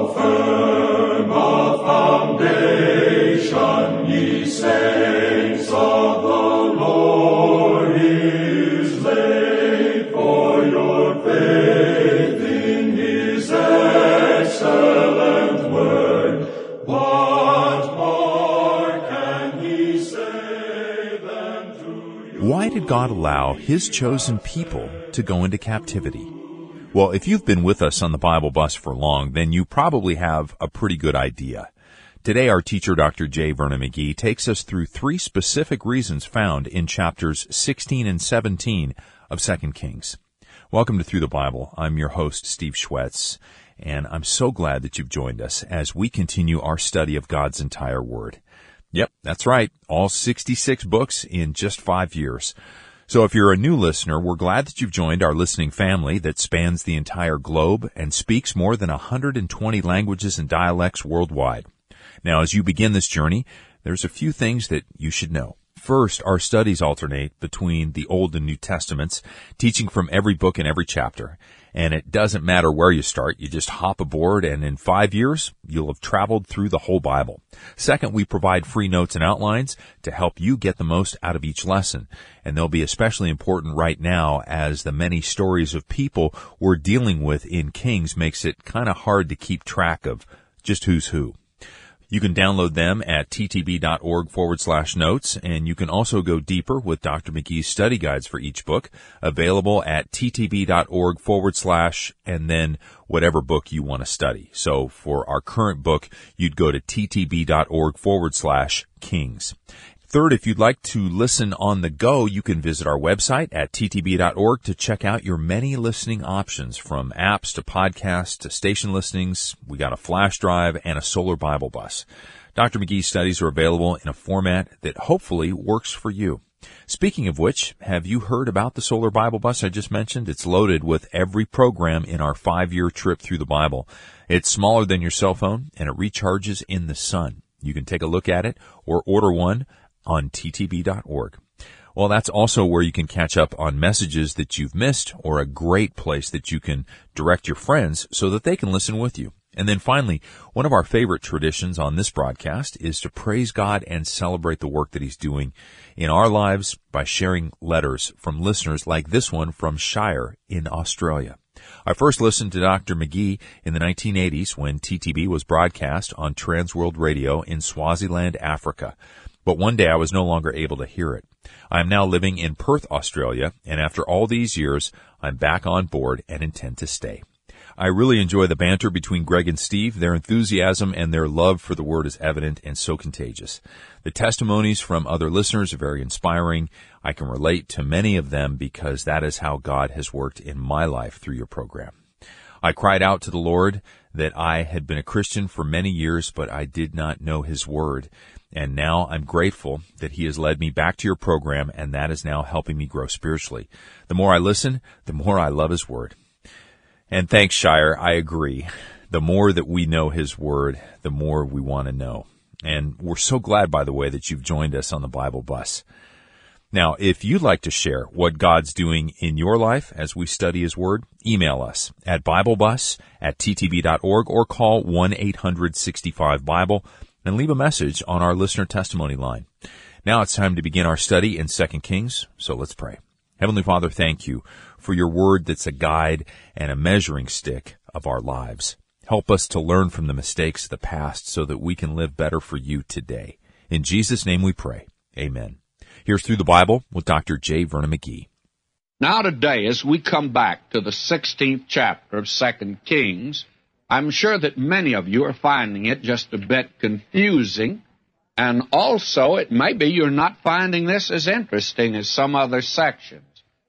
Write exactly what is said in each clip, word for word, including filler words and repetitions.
firm a foundation, ye saints of the Lord is laid, for your faith in his excellent word. What more can he say than to you? Why did God allow his chosen people to go into captivity? Well, if you've been with us on the Bible Bus for long, then you probably have a pretty good idea. Today, our teacher, Doctor J. Vernon McGee, takes us through three specific reasons found in chapters sixteen and seventeen of Second Kings. Welcome to Through the Bible. I'm your host, Steve Schwetz, and I'm so glad that you've joined us as we continue our study of God's entire Word. Yep, that's right, all sixty-six books in just five years. So if you're a new listener, we're glad that you've joined our listening family that spans the entire globe and speaks more than one hundred twenty languages and dialects worldwide. Now, as you begin this journey, there's a few things that you should know. First, our studies alternate between the Old and New Testaments, teaching from every book and every chapter. And it doesn't matter where you start, you just hop aboard, and in five years, you'll have traveled through the whole Bible. Second, we provide free notes and outlines to help you get the most out of each lesson. And they'll be especially important right now as the many stories of people we're dealing with in Kings makes it kind of hard to keep track of just who's who. You can download them at ttb.org forward slash notes, and you can also go deeper with Doctor McGee's study guides for each book, available at ttb.org forward slash, and then whatever book you want to study. So for our current book, you'd go to ttb.org forward slash Kings. Third, if you'd like to listen on the go, you can visit our website at ttb dot org to check out your many listening options, from apps to podcasts to station listings. We got a flash drive and a solar Bible bus. Doctor McGee's studies are available in a format that hopefully works for you. Speaking of which, have you heard about the solar Bible bus I just mentioned? It's loaded with every program in our five-year trip through the Bible. It's smaller than your cell phone, and it recharges in the sun. You can take a look at it or order one on ttb dot org. Well, that's also where you can catch up on messages that you've missed, or a great place that you can direct your friends so that they can listen with you. And then finally, one of our favorite traditions on this broadcast is to praise God and celebrate the work that He's doing in our lives by sharing letters from listeners like this one from Shire in Australia. I first listened to Doctor McGee in the nineteen eighties when T T B was broadcast on Transworld Radio in Swaziland, Africa. But one day I was no longer able to hear it. I am now living in Perth, Australia, and after all these years, I'm back on board and intend to stay. I really enjoy the banter between Greg and Steve. Their enthusiasm and their love for the Word is evident and so contagious. The testimonies from other listeners are very inspiring. I can relate to many of them because that is how God has worked in my life through your program. I cried out to the Lord that I had been a Christian for many years, but I did not know His Word. And now I'm grateful that He has led me back to your program, and that is now helping me grow spiritually. The more I listen, the more I love His Word. And thanks, Shire, I agree. The more that we know His Word, the more we want to know. And we're so glad, by the way, that you've joined us on the Bible Bus. Now, if you'd like to share what God's doing in your life as we study His Word, email us at biblebus at ttb dot org or call one eight hundred sixty-five Bible and leave a message on our listener testimony line. Now it's time to begin our study in Second Kings, so let's pray. Heavenly Father, thank you for your Word that's a guide and a measuring stick of our lives. Help us to learn from the mistakes of the past so that we can live better for you today. In Jesus' name we pray. Amen. Here's Through the Bible with Doctor J. Vernon McGee. Now today, as we come back to the sixteenth chapter of Second Kings, I'm sure that many of you are finding it just a bit confusing, and also it may be you're not finding this as interesting as some other sections.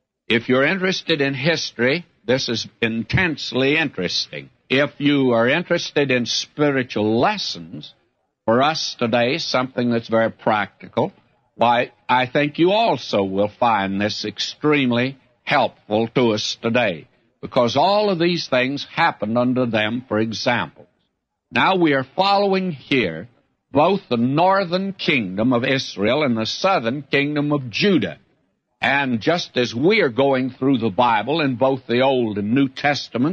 If you're interested in history, this is intensely interesting. If you are interested in spiritual lessons, for us today, something that's very practical, why, I think you also will find this extremely helpful to us today, because all of these things happened under them for examples. Now we are following here both the northern kingdom of Israel and the southern kingdom of Judah. And just as we are going through the Bible in both the Old and New Testaments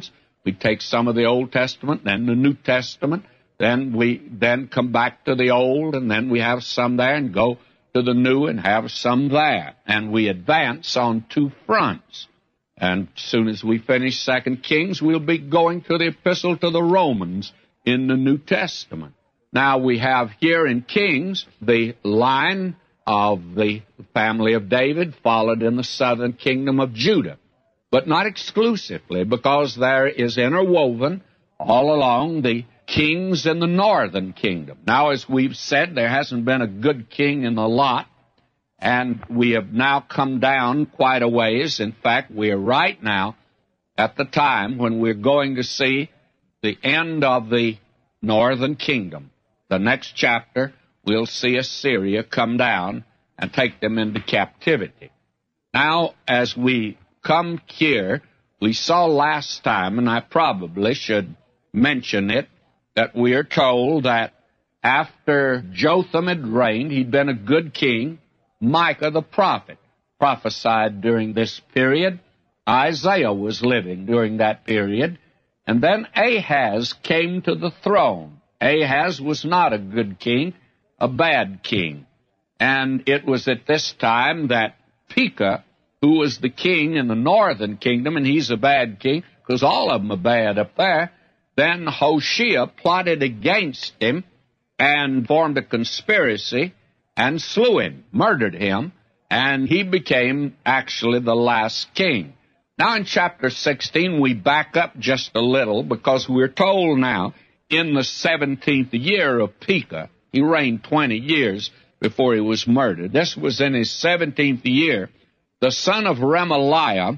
We take some of the Old Testament, then the New Testament, then we then come back to the Old, and then we have some there, and go to the New and have some there. And we advance on two fronts. And as soon as we finish Second Kings, we'll be going to the Epistle to the Romans in the New Testament. Now we have here in Kings the line of the family of David, followed in the southern kingdom of Judah. But not exclusively, because there is interwoven all along the kings in the northern kingdom. Now, as we've said, there hasn't been a good king in the lot, and we have now come down quite a ways. In fact, we are right now at the time when we're going to see the end of the northern kingdom. The next chapter, we'll see Assyria come down and take them into captivity. Now, as we come here, we saw last time, and I probably should mention it, that we are told that after Jotham had reigned, he'd been a good king. Micah the prophet prophesied during this period. Isaiah was living during that period. And then Ahaz came to the throne. Ahaz was not a good king, a bad king. And it was at this time that Pekah, who was the king in the northern kingdom, and he's a bad king, because all of them are bad up there, then Hoshea plotted against him and formed a conspiracy and slew him, murdered him, and he became actually the last king. Now in chapter sixteen, we back up just a little, because we're told now in the seventeenth year of Pekah, he reigned twenty years before he was murdered. This was in his seventeenth year. The son of Remaliah,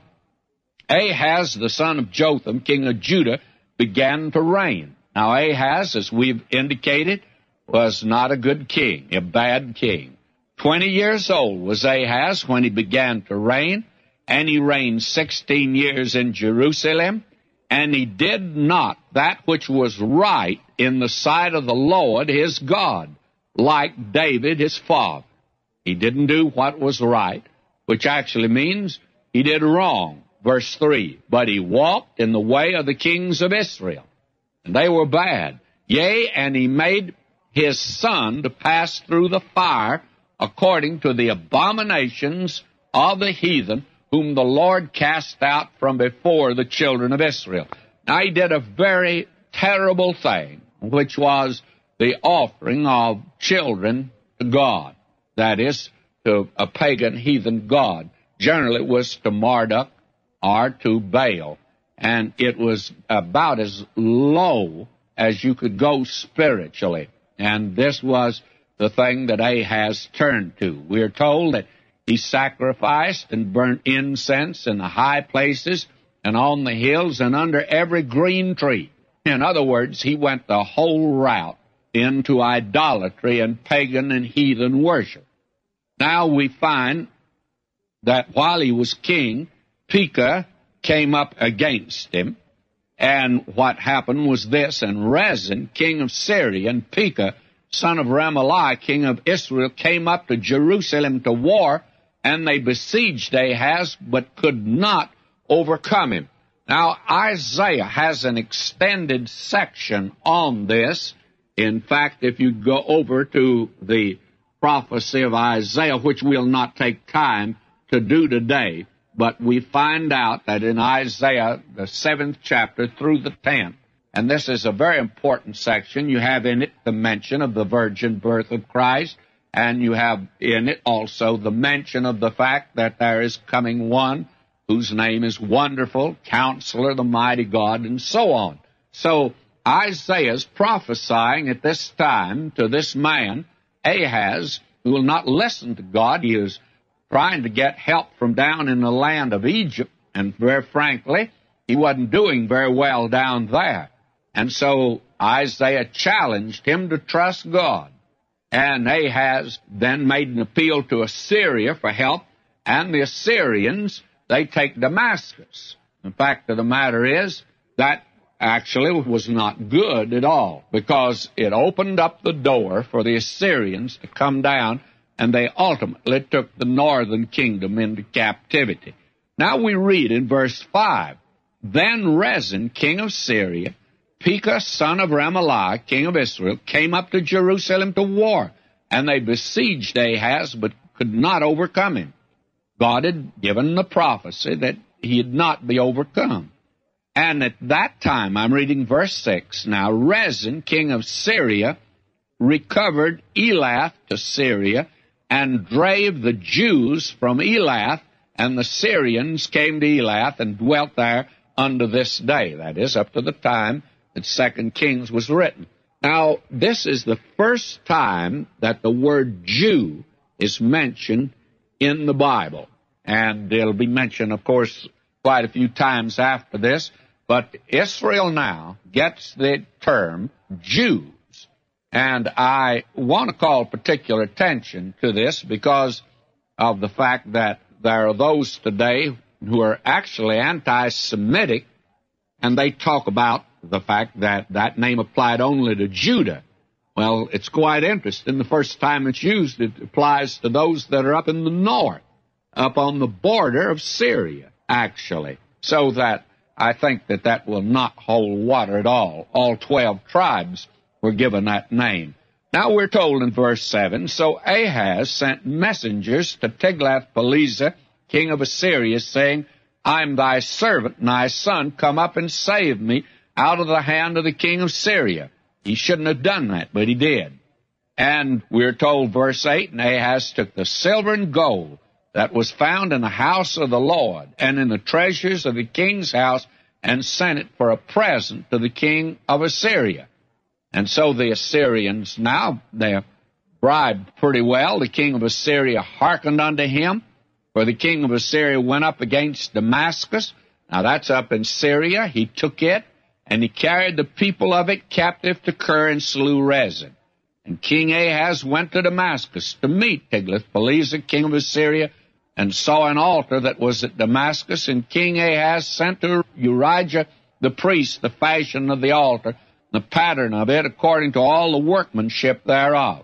Ahaz, the son of Jotham, king of Judah, began to reign. Now Ahaz, as we've indicated, was not a good king, a bad king. Twenty years old was Ahaz when he began to reign, and he reigned sixteen years in Jerusalem, and he did not that which was right in the sight of the Lord his God, like David his father. He didn't do what was right, which actually means he did wrong. Verse three, but he walked in the way of the kings of Israel, and they were bad. Yea, and he made his son to pass through the fire according to the abominations of the heathen, whom the Lord cast out from before the children of Israel. Now he did a very terrible thing, which was the offering of children to God. That is, to a pagan heathen god. Generally it was to Marduk or to Baal. And it was about as low as you could go spiritually. And this was the thing that Ahaz turned to. We are told that he sacrificed and burnt incense in the high places and on the hills and under every green tree. In other words, he went the whole route into idolatry and pagan and heathen worship. Now we find that while he was king, Pekah came up against him. And what happened was this, and Rezin, king of Syria, and Pekah, son of Remaliah, king of Israel, came up to Jerusalem to war, and they besieged Ahaz, but could not overcome him. Now, Isaiah has an extended section on this. In fact, if you go over to the prophecy of Isaiah, which we'll not take time to do today, but we find out that in Isaiah, the seventh chapter through the tenth, and this is a very important section, you have in it the mention of the virgin birth of Christ, and you have in it also the mention of the fact that there is coming one whose name is Wonderful, Counselor, the Mighty God, and so on. So Isaiah's prophesying at this time to this man, Ahaz, who will not listen to God. He is trying to get help from down in the land of Egypt, and very frankly, he wasn't doing very well down there. And so Isaiah challenged him to trust God. And Ahaz then made an appeal to Assyria for help, and the Assyrians, they take Damascus. The fact of the matter is that actually was not good at all, because it opened up the door for the Assyrians to come down, and they ultimately took the northern kingdom into captivity. Now we read in verse five, Then Rezin, king of Syria, Pekah, son of Remaliah, king of Israel, came up to Jerusalem to war, and they besieged Ahaz, but could not overcome him. God had given the prophecy that he'd not be overcome. And at that time, I'm reading verse six now, Rezin, king of Syria, recovered Elath to Syria, and drave the Jews from Elath, and the Syrians came to Elath and dwelt there unto this day. That is, up to the time that Second Kings was written. Now, this is the first time that the word Jew is mentioned in the Bible. And it'll be mentioned, of course, quite a few times after this. But Israel now gets the term Jews. And I want to call particular attention to this because of the fact that there are those today who are actually anti-Semitic, and they talk about the fact that that name applied only to Judah. Well, it's quite interesting. The first time it's used, it applies to those that are up in the north, up on the border of Syria, actually. So that I think that that will not hold water at all. All twelve tribes were given that name. Now we're told in verse seven, so Ahaz sent messengers to Tiglath-Pileser, king of Assyria, saying, I am thy servant and thy son, come up and save me out of the hand of the king of Syria. He shouldn't have done that, but he did. And we're told, verse eight, and Ahaz took the silver and gold that was found in the house of the Lord and in the treasures of the king's house, and sent it for a present to the king of Assyria. And so the Assyrians now, they're bribed pretty well. The king of Assyria hearkened unto him, for the king of Assyria went up against Damascus. Now that's up in Syria. He took it, and he carried the people of it captive to Kir and slew Rezin. And King Ahaz went to Damascus to meet Tiglath-Pileser, king of Assyria, and saw an altar that was at Damascus. And King Ahaz sent to Urijah the priest the fashion of the altar, the pattern of it, according to all the workmanship thereof.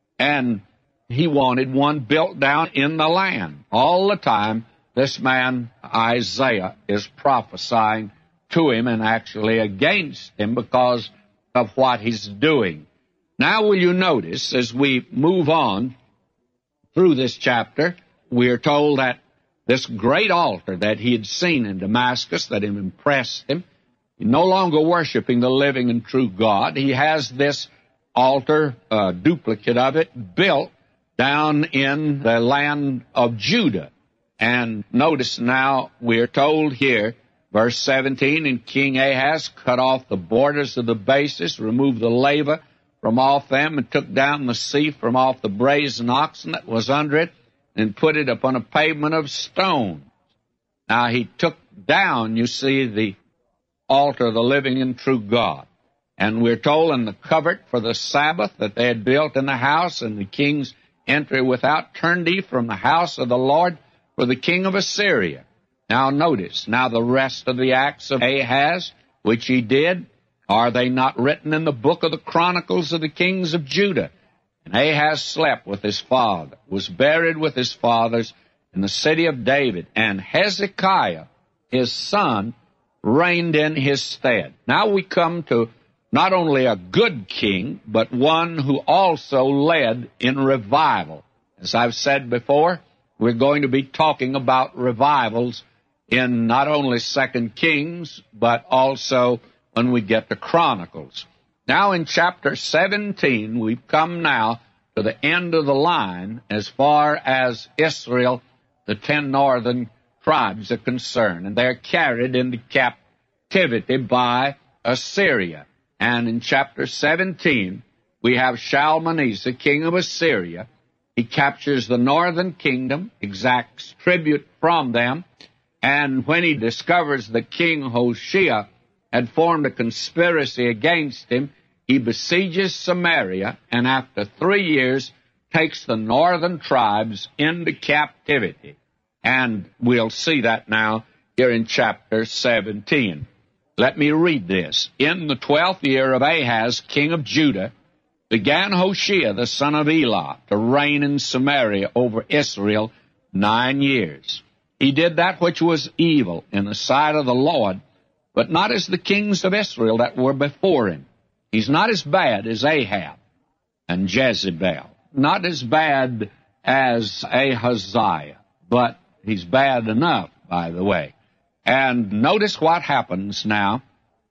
And he wanted one built down in the land. All the time, this man, Isaiah, is prophesying to him and actually against him because of what he's doing. Now will you notice, as we move on through this chapter, we are told that this great altar that he had seen in Damascus, that had impressed him, no longer worshiping the living and true God. He has this altar, a duplicate of it, built down in the land of Judah. And notice now, we are told here, verse seventeen, and King Ahaz cut off the borders of the bases, removed the laver from off them, and took down the sea from off the brazen oxen that was under it, and put it upon a pavement of stone. Now he took down, you see, the altar of the living and true God. And we're told in the covert for the Sabbath that they had built in the house, and the king's entry without, turned he from the house of the Lord for the king of Assyria. Now notice, now the rest of the acts of Ahaz, which he did, are they not written in the book of the Chronicles of the kings of Judah? And Ahaz slept with his father, was buried with his fathers in the city of David, and Hezekiah, his son, reigned in his stead. Now we come to not only a good king, but one who also led in revival. As I've said before, we're going to be talking about revivals in not only Second Kings, but also when we get to Chronicles. Now in chapter seventeen, we've come now to the end of the line as far as Israel, the ten northern tribes, are concerned. And they're carried into captivity by Assyria. And in chapter seventeen, we have Shalmaneser, king of Assyria. He captures the northern kingdom, exacts tribute from them, and when he discovers that King Hoshea had formed a conspiracy against him, he besieges Samaria, and after three years takes the northern tribes into captivity. And we'll see that now here in chapter seventeen. Let me read this. In the twelfth year of Ahaz, king of Judah, began Hoshea the son of Elah to reign in Samaria over Israel nine years. He did that which was evil in the sight of the Lord, but not as the kings of Israel that were before him. He's not as bad as Ahab and Jezebel, not as bad as Ahaziah, but he's bad enough, by the way. And notice what happens now.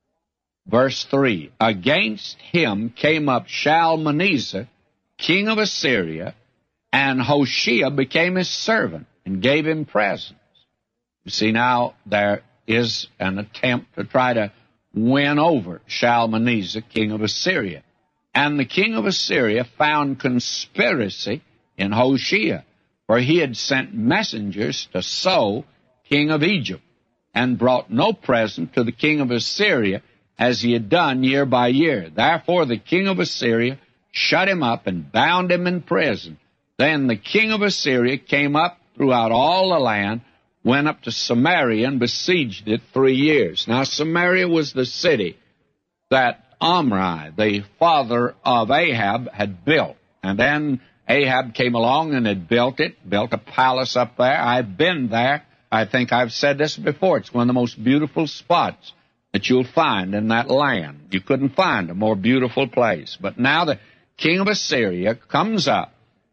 Verse three, against him came up Shalmaneser, king of Assyria, and Hoshea became his servant and gave him presents. You see, now there is an attempt to try to win over Shalmaneser, king of Assyria. And the king of Assyria found conspiracy in Hoshea, for he had sent messengers to So, king of Egypt, and brought no present to the king of Assyria, as he had done year by year. Therefore the king of Assyria shut him up and bound him in prison. Then the king of Assyria came up throughout all the land, went up to Samaria and besieged it three years. Now Samaria was the city that Omri, the father of Ahab, had built. And then Ahab came along and had built it, built a palace up there. I've been there. I think I've said this before. It's one of the most beautiful spots that you'll find in that land. You couldn't find a more beautiful place. But now the king of Assyria comes up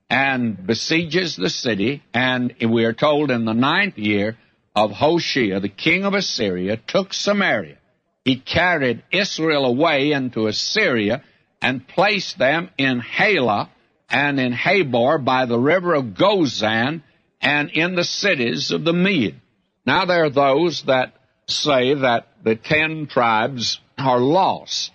and besieges the city, and we are told in the ninth year of Hoshea, the king of Assyria took Samaria. He carried Israel away into Assyria and placed them in Halah and in Habor by the river of Gozan and in the cities of the Mede. Now there are those that say that the ten tribes are lost.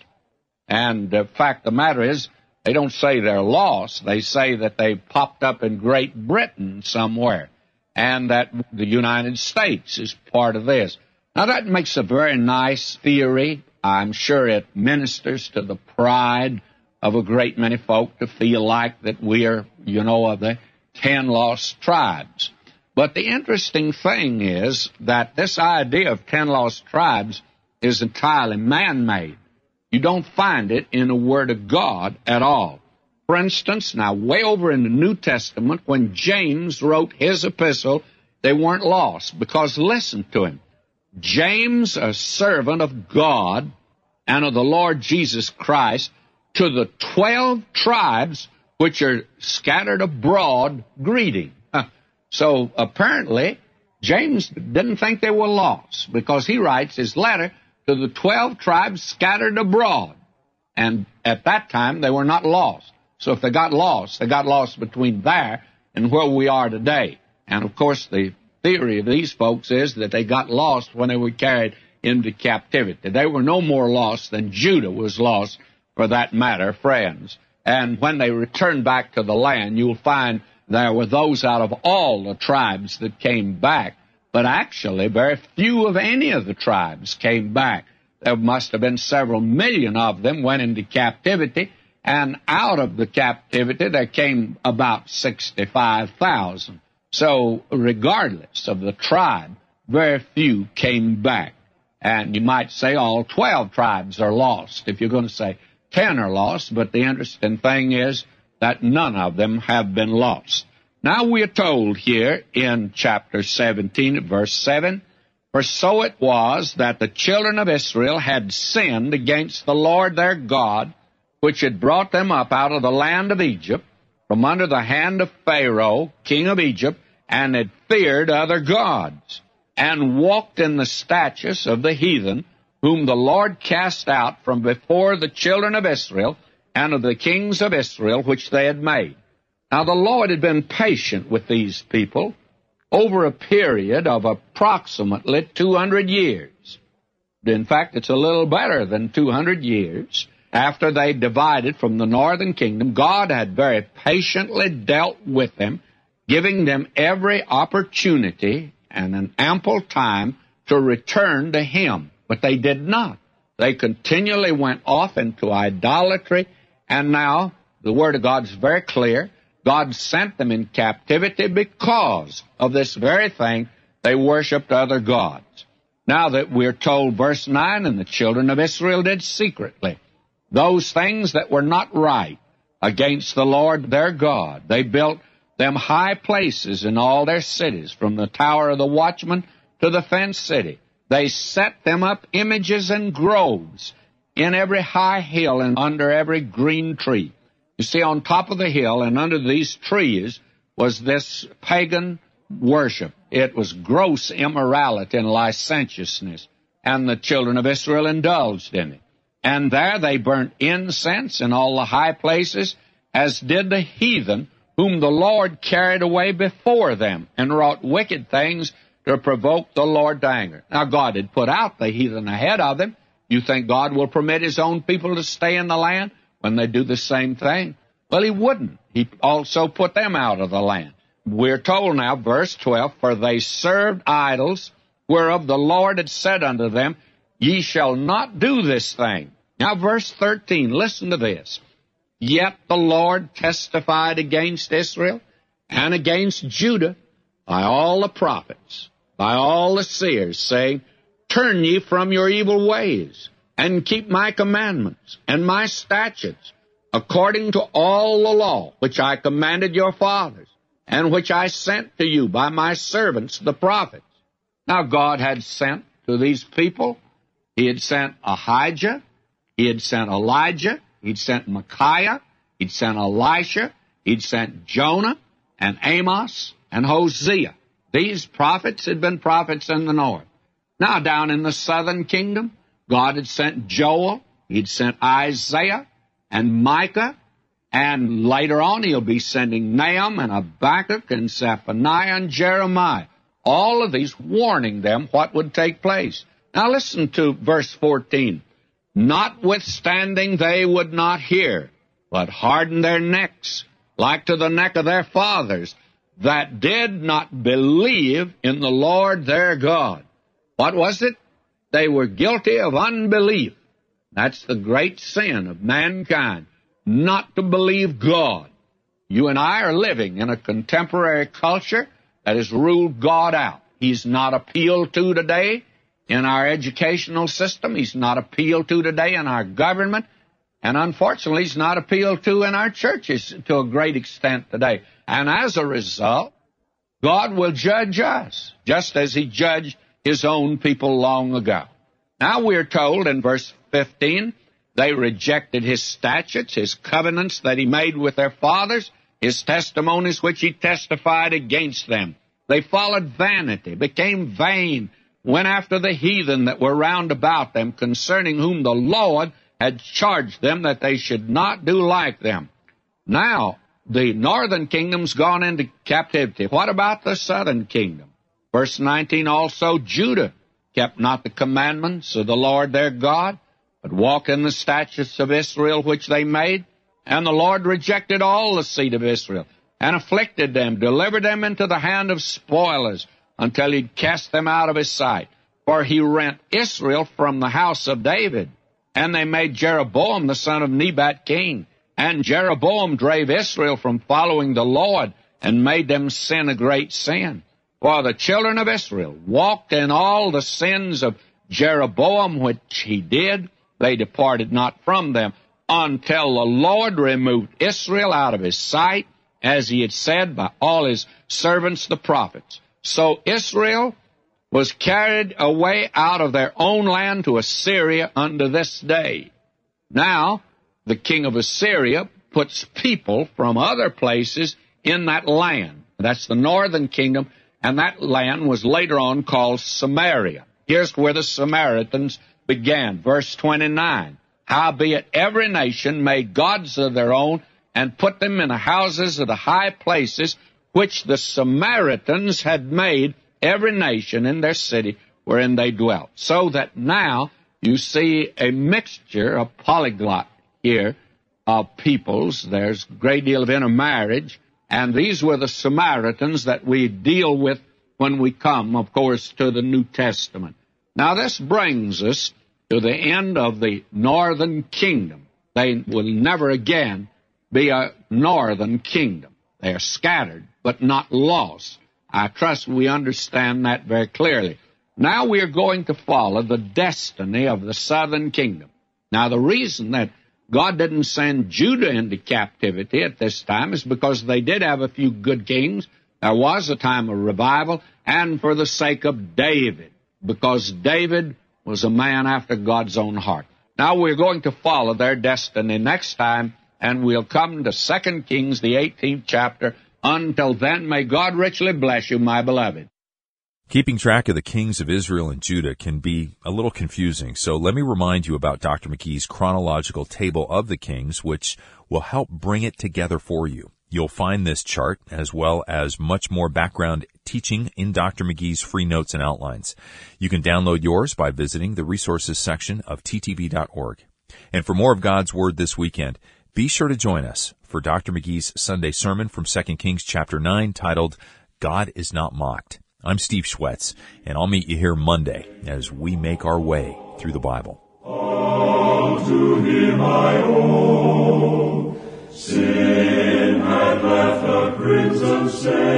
And the fact of the matter is, they don't say they're lost. They say that they popped up in Great Britain somewhere, and that the United States is part of this. Now that makes a very nice theory. I'm sure it ministers to the pride of a great many folk to feel like that we are, you know, of the ten lost tribes. But the interesting thing is that this idea of ten lost tribes is entirely man-made. You don't find it in the Word of God at all. For instance, now way over in the New Testament, when James wrote his epistle, they weren't lost, because listen to him. James, a servant of God and of the Lord Jesus Christ, to the twelve tribes which are scattered abroad, greeting. So apparently, James didn't think they were lost, because he writes his letter to the twelve tribes scattered abroad. And at that time, they were not lost. So if they got lost, they got lost between there and where we are today. And of course, the theory of these folks is that they got lost when they were carried into captivity. They were no more lost than Judah was lost, for that matter, friends. And when they returned back to the land, you'll find there were those out of all the tribes that came back. But actually, very few of any of the tribes came back. There must have been several million of them went into captivity, and out of the captivity there came about sixty-five thousand. So regardless of the tribe, very few came back. And you might say all twelve tribes are lost, if you're going to say ten are lost, but the interesting thing is that none of them have been lost. Now we are told here in chapter seventeen, verse seven, for so it was that the children of Israel had sinned against the Lord their God, which had brought them up out of the land of Egypt, from under the hand of Pharaoh, king of Egypt, and had feared other gods, and walked in the statutes of the heathen, whom the Lord cast out from before the children of Israel, and of the kings of Israel which they had made. Now the Lord had been patient with these people over a period of approximately two hundred years. In fact, it's a little better than two hundred years. After they divided from the northern kingdom, God had very patiently dealt with them, giving them every opportunity and an ample time to return to Him. But they did not. They continually went off into idolatry, and now the Word of God is very clear. God sent them in captivity because of this very thing. They worshipped other gods. Now that we're told, verse nine, and the children of Israel did secretly those things that were not right against the Lord their God. They built them high places in all their cities, from the tower of the watchman to the fenced city. They set them up images and groves in every high hill and under every green tree. You see, on top of the hill and under these trees was this pagan worship. It was gross immorality and licentiousness, and the children of Israel indulged in it. And there they burnt incense in all the high places, as did the heathen, whom the Lord carried away before them, and wrought wicked things to provoke the Lord to anger. Now, God had put out the heathen ahead of them. You think God will permit His own people to stay in the land when they do the same thing? Well, He wouldn't. He also put them out of the land. We're told now, verse twelve, for they served idols, whereof the Lord had said unto them, ye shall not do this thing. Now, verse thirteen, listen to this. Yet the Lord testified against Israel and against Judah by all the prophets, by all the seers, saying, turn ye from your evil ways, and keep my commandments and my statutes, according to all the law which I commanded your fathers, and which I sent to you by my servants the prophets. Now God had sent to these people, He had sent Ahijah, He had sent Elijah, He'd sent Micaiah, He'd sent Elisha, He'd sent Jonah, and Amos, and Hosea. These prophets had been prophets in the north. Now down in the southern kingdom, God had sent Joel, He'd sent Isaiah, and Micah, and later on He'll be sending Nahum and Habakkuk and Zephaniah and Jeremiah. All of these warning them what would take place. Now listen to verse fourteen. Notwithstanding they would not hear, but hardened their necks, like to the neck of their fathers, that did not believe in the Lord their God. What was it? They were guilty of unbelief. That's the great sin of mankind, not to believe God. You and I are living in a contemporary culture that has ruled God out. He's not appealed to today in our educational system. He's not appealed to today in our government. And unfortunately, He's not appealed to in our churches to a great extent today. And as a result, God will judge us, just as He judged His own people long ago. Now we're told in verse fifteen, they rejected His statutes, His covenants that He made with their fathers, His testimonies which He testified against them. They followed vanity, became vain, went after the heathen that were round about them, concerning whom the Lord had charged them that they should not do like them. Now, the northern kingdom's gone into captivity. What about the southern kingdom? Verse nineteen, also Judah kept not the commandments of the Lord their God, but walked in the statutes of Israel which they made. And the Lord rejected all the seed of Israel, and afflicted them, delivered them into the hand of spoilers, until He'd cast them out of His sight. For He rent Israel from the house of David, and they made Jeroboam the son of Nebat king. And Jeroboam drave Israel from following the Lord, and made them sin a great sin. For the children of Israel walked in all the sins of Jeroboam, which he did. They departed not from them, until the Lord removed Israel out of His sight, as He had said by all His servants the prophets. So Israel was carried away out of their own land to Assyria unto this day. Now, the king of Assyria puts people from other places in that land. That's the northern kingdom, and that land was later on called Samaria. Here's where the Samaritans began. Verse twenty-nine. Howbeit every nation made gods of their own, and put them in the houses of the high places, which the Samaritans had made every nation in their city wherein they dwelt. So that now you see a mixture, a polyglot here of peoples. There's a great deal of intermarriage, and these were the Samaritans that we deal with when we come, of course, to the New Testament. Now this brings us to the end of the northern kingdom. They will never again be a northern kingdom. They are scattered, but not lost. I trust we understand that very clearly. Now we are going to follow the destiny of the southern kingdom. Now the reason that God didn't send Judah into captivity at this time is because they did have a few good kings. There was a time of revival, and for the sake of David. because David was a man after God's own heart. Now we're going to follow their destiny next time, and we'll come to Second Kings, the eighteenth chapter. Until then, may God richly bless you, my beloved. Keeping track of the kings of Israel and Judah can be a little confusing, so let me remind you about Doctor McGee's chronological table of the kings, which will help bring it together for you. You'll find this chart, as well as much more background teaching, in Doctor McGee's free notes and outlines. You can download yours by visiting the resources section of T T B dot org. And for more of God's Word this weekend, be sure to join us for Doctor McGee's Sunday sermon from Second Kings chapter nine, titled, God is Not Mocked. I'm Steve Schwetz, and I'll meet you here Monday as we make our way through the Bible. All to him I owe. Sin had left a crimson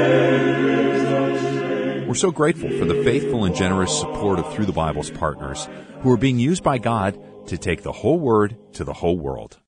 stain. We're so grateful for the faithful and generous support of Through the Bible's partners, who are being used by God to take the whole Word to the whole world.